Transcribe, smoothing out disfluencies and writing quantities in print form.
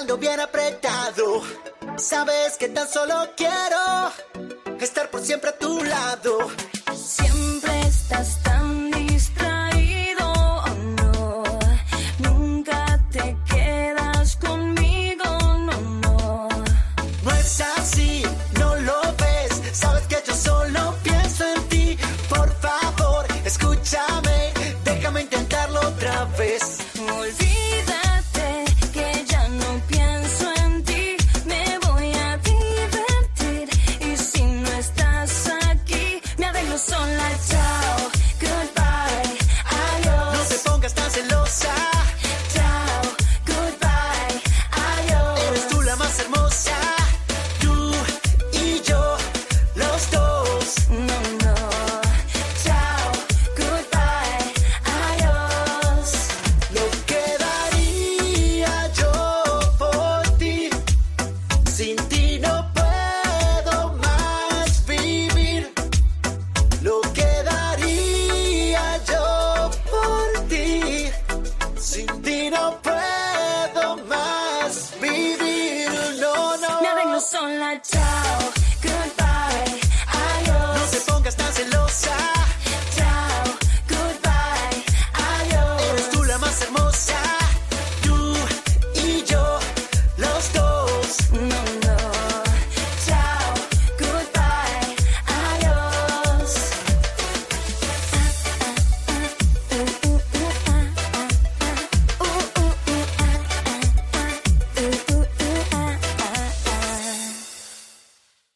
bailando bien apretado. Sabes que tan solo quiero estar por siempre a tu lado. Siempre estás tan distraído, oh no. Nunca te quedas conmigo, no, no. No es así, no lo ves. Sabes que yo solo pienso en ti. Por favor, escúchame, déjame intentarlo otra vez. Olvídate que ya no pienso en ti. Me voy a divertir. Y si no estás aquí, me arreglo sola. Chao, goodbye, adiós. No te pongas tan celosa. Chao, goodbye, adiós. Eres tú la más hermosa. Tú y yo, los dos. No, no. Chao, goodbye, adiós. Lo que daría yo por ti. Sin ti no puedo más vivir. Lo que daría yo por ti. Sin ti no puedo más vivir. No, no. Me arreglo sola, chao.